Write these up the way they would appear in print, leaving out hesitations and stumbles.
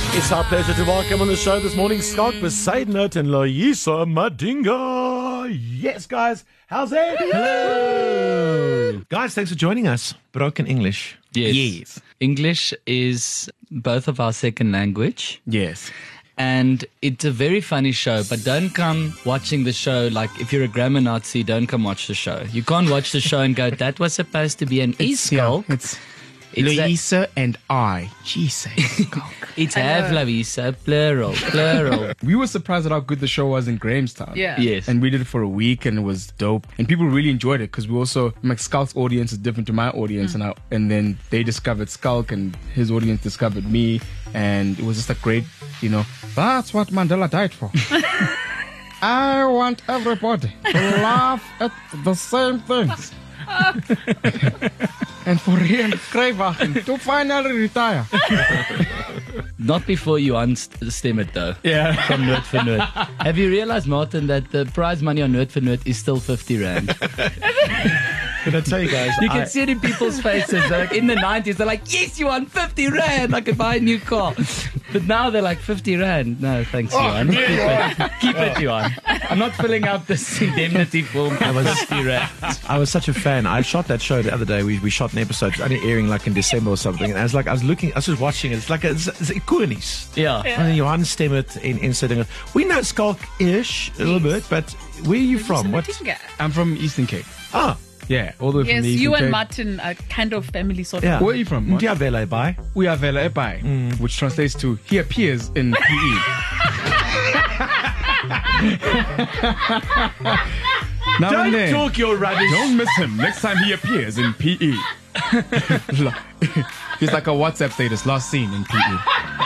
It's our pleasure to welcome on the show this morning Schalk Bezuidenhout and Loyiso Madinga. Yes, guys. How's it? Hello. Guys, thanks for joining us. Broken English. Yes. English is both of our second language. Yes. And it's a very funny show, but don't come watching the show like if you're a grammar Nazi, don't come watch the show. You can't watch the show and go, that was supposed to be an e-Schalk. It's Loyiso and I. Jesus. It's have Loyiso, plural. We were surprised at how good the show was in Grahamstown. Yeah. Yes. And we did it for a week and it was dope. And people really enjoyed it because we also, like, Schalk's audience is different to my audience. And then they discovered Schalk and his audience discovered me. And it was just a great, that's what Mandela died for. I want everybody to laugh at the same things. And for Rian Kruiwagen to finally retire. Not before you unstem it though. Yeah. From Noord vir Noord. Have you realized, Martin, that the prize money on Noord vir Noord is still 50 Rand? Can I tell you guys? You can see it in people's faces. Like in the 90s, they're like, yes, you won 50 Rand. I could buy a new car. But now they're like, 50 Rand. No, thanks, Johan. Keep it, Johan. I'm not filling out this indemnity form. I was 50 Rand. I was such a fan. I shot that show the other day. We shot an episode. It's only airing like in December or something. And I was just watching it. It's like it's iconisch. Yeah. And Johan Stemmet in sitting. We know Schalk-ish a little bit, but where are you from? What? I'm from Eastern Cape. Ah, Yeah, all the way from Yes, the Eastern you Cape. and Martin are kind of family sort of. yeah. Where are you from? Mark? Ndiavela bye. We are Vela Epai, which translates to he appears in PE. Now and Don't then, talk your rubbish. don't miss him next time he appears in PE. He's like a WhatsApp status, last seen in PE.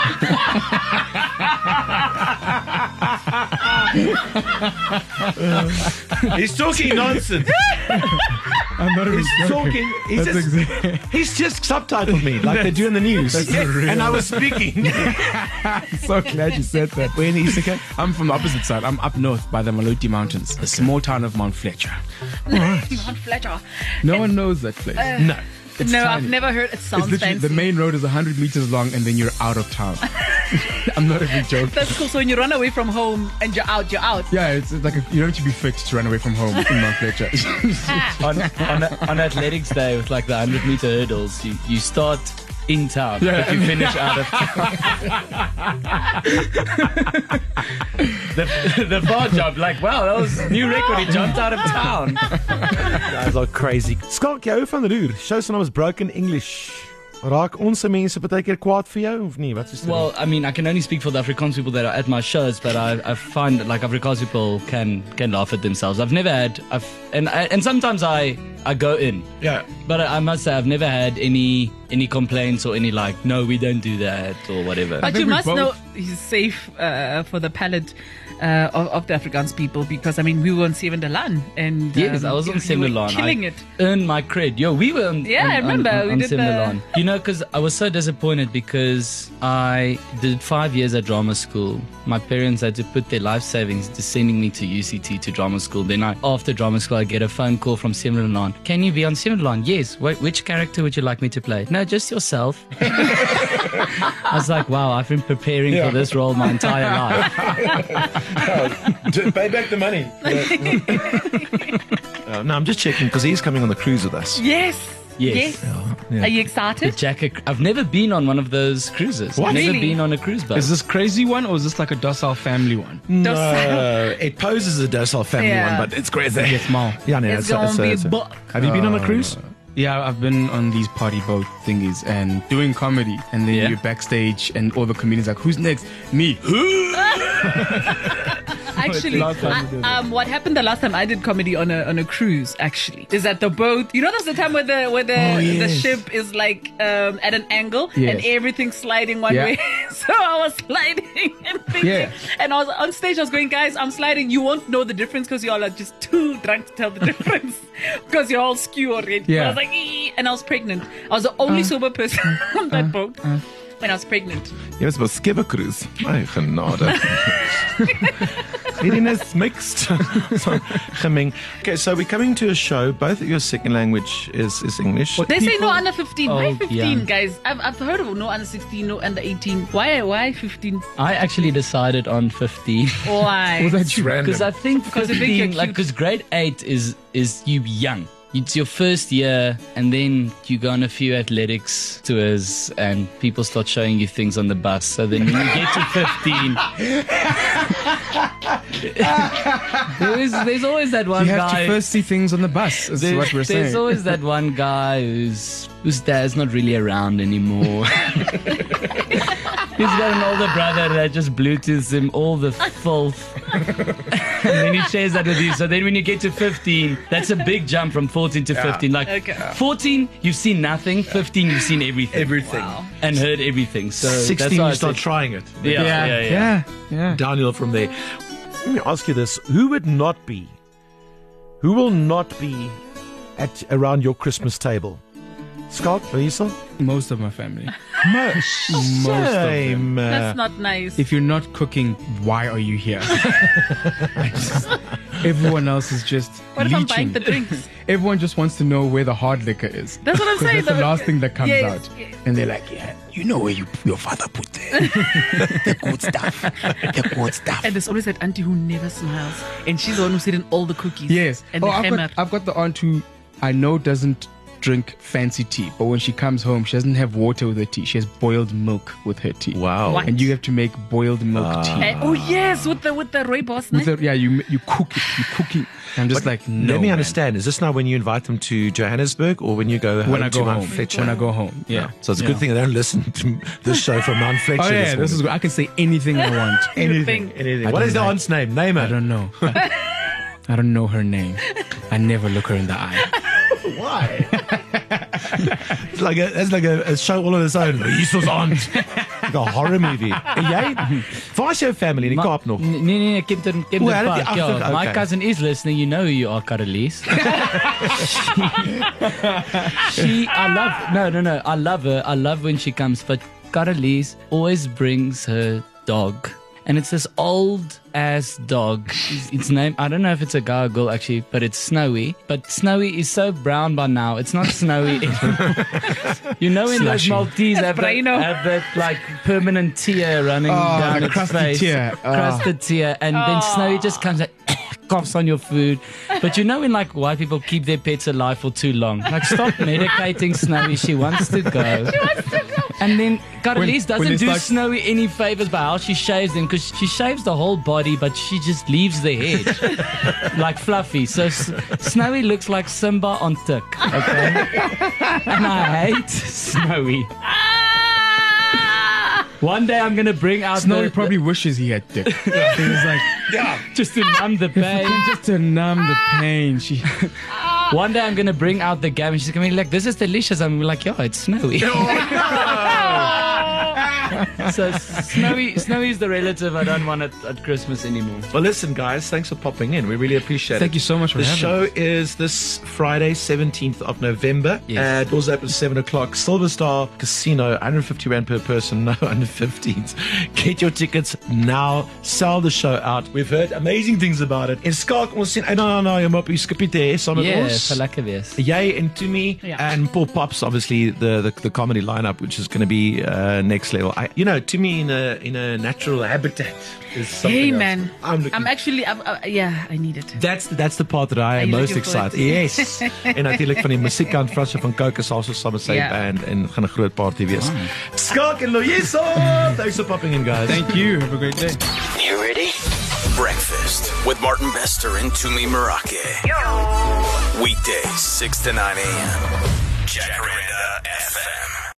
He's talking nonsense. I'm not even He's joking. talking. That's He's just subtitled me like they do in the news. And I was speaking. so glad you said that. Where in the Eastern Cape? I'm from the opposite side. I'm up north by the Maluti Mountains, a small town of Mount Fletcher. Mount Fletcher. No one knows that place. No. It's No, tiny. I've never heard it It's sounds literally, fancy. the main road is 100 meters long and then you're out of town. I'm not even joking. That's cool. So when you run away from home and you're out, you're out. Yeah, it's like you don't need to be fit to run away from home in Mount Fletcher. on Athletics Day with like the 100-meter hurdles, you start in town, but you finish out of town. the bar jump, like, wow, that was new record. He jumped out of town. Guys are crazy. Schalk, jy hou van roer. Show se naam is Broken English. Raak ons mense baie keer kwaad vir jou of nie? Wat is dit? Well, I mean, I can only speak for the Afrikaans people that are at my shows, but I find like Afrikaans people can laugh at themselves. I've never had, and sometimes I go in, yeah. but I must say I've never had any complaints or any like, no, we don't do that or whatever. But think you we must both- know he's safe for the palate of the Afrikaans people because, I mean, we were on Seven de Lan and Yes, I was on you were Seven killing I it. earned my cred. Yo, we were on. Yeah, on, I remember. On, We on did Seven the- Milan. You know, because I was so disappointed because I did 5 years at drama school. My parents had to put their life savings into sending me to UCT to drama school. Then after drama school, I get a phone call from Seven Milan. Can you be on Seven Milan? Yes. Which character would you like me to play? No, just yourself. I was like, wow, I've been preparing for this role my entire life. Pay back the money. No, I'm just checking because he's coming on the cruise with us. Yes. Yes. Are you excited? I've never been on one of those cruises. What? I've never Really? been on a cruise boat. Is this crazy one or is this like a docile family one? No, it poses a docile family Yeah. one, but it's crazy. It's small. Yeah, no, It's gonna be buck. Have you been on a cruise? Yeah, I've been on these party boat thingies and doing comedy, and then Yeah. you're backstage, and all the comedians are like, "Who's next? Me." Actually, Last time we did it. what happened the last time I did comedy on a cruise actually is that the boat. You know, there's the time where the ship is like at an angle and Yes. everything's sliding one Yeah. way. So I was sliding and thinking, Yeah. and I was on stage. I was going, guys, I'm sliding. You won't know the difference because you all are just too drunk to tell the difference because you're all skew already. Yeah. I was like, "Ee," and I was pregnant. I was the only sober person on that boat when I was pregnant. Jy was op 'n skippercruise. My genade. Eating is mixed. So, gemeng. Okay, so we're coming to a show. Both of your second language is English. They say no under 15. Why Oh, 15, yeah. guys? I've heard of no under 16, no under 18. Why 15? I actually decided on 15. Why? That's random. Because I think Because they think you're 15, like, cute. because grade 8 is you young. It's your first year, and then you go on a few athletics tours, and people start showing you things on the bus. So then when you get to 15, there's always that one You have guy. to first see things on the bus, is what we're There's saying. always that one guy whose dad's not really around anymore. He's got an older brother that just Bluetooths him all the filth. And then he shares that with you. So then when you get to 15, that's a big jump from 14 to 15. Like Okay. 14, you've seen nothing. 15, you've seen everything. Everything. And heard everything. So 16, that's why you I start said- trying it. yeah. Downhill from there. Let me ask you this: Who will not be at around your Christmas table? Scott, Lisa? Most of my family. Most of them. Same. That's not nice. If you're not cooking, why are you here? Everyone else is just What if I'm leeching. buying the drinks? Everyone just wants to know where the hard liquor is. That's what I'm 'Cause saying. That's the though. last thing that comes Yes, out. yes. And they're like, yeah, you know where your father put the good stuff. The good stuff. And there's always that auntie who never smiles, and she's the one who's eating all the cookies. Yes. And the hammer. I've got the aunt who I know doesn't drink fancy tea, but when she comes home, she doesn't have water with her tea. She has boiled milk with her tea. Wow. What? And you have to make boiled milk tea. Oh yes, with the rooibos. With ne? the, you cook it. You cook it. I'm just like, no. Let me man. understand. Is this now when you invite them to Johannesburg or when you go home When I to go Mount home. Fletcher? When I go home. Yeah. So it's a good thing I don't listen to this show from Mount Fletcher. Oh yeah, this is. I can say anything I want. anything. I What don't is the like- aunt's name? Name I it. don't know. I don't know her name. I never look her in the eye. Why? It's like a show all on its own. Lisa's aunt. Like a horror movie. En jy? Waar is jou family in die Kaap nog? Nee, Kempton Well, Park. okay, Yeah, my okay. cousin is listening. You know who you are, Carolise. I love her. I love when she comes. But Carolise always brings her dog. And it's this old ass dog. Its name, I don't know if it's a guy or girl actually, but it's Snowy. But Snowy is so brown by now. It's not Snowy anymore. You know when those Slushy. Maltese have Braino. that like permanent tear running down the its crusted face. tear. Oh. Crusted tear. And then Snowy just comes like coughs on your food. But you know when like white people keep their pets alive for too long. Like stop medicating Snowy. She wants to go. And then Carolise when doesn't they do start- Snowy any favors by how she shaves them, because she shaves the whole body, but she just leaves the head like Fluffy. So Snowy looks like Simba on tick. Okay, and I hate Snowy. One day I'm gonna bring out Snowy the, probably wishes he had dick. He was like, just to numb the pain. just to numb the pain. She. One day I'm gonna bring out the gum, and she's gonna be like, "This is delicious." I'm like, "Yeah, it's Snowy." So Snowy is the relative I don't want at Christmas anymore. Well, listen, guys, thanks for popping in. We really appreciate it. Thank you so much for The having show us. is this Friday, 17th of November. Yes. Doors open at 7 o'clock. Silver Star Casino, 150 Rand per person, no under 15s. Get your tickets now. Sell the show out. We've heard amazing things about it. En Skalk, ons sien uit na jou mop, jy skipie te hê saam met Yeah, ons. vir lekker wees. Jy and Tumi Yeah. and Paul Pops, obviously the comedy lineup, which is going to be next level. Tumi in a natural habitat is something Hey else. man, I'm actually, yeah, I need it. That's the part that I am you most looking forward excited. to? Yes. En natuurlik van die musiekkant Frasse van Coke is also saam met sy Ja. band en gaan 'n groot party wees. Skalk en Loyiso, thanks for popping in, guys. Thank you. Have a great day. You ready? Breakfast with Martin Bester and Tumi Marake. Weekdays, 6 to 9 a.m. Jacaranda FM.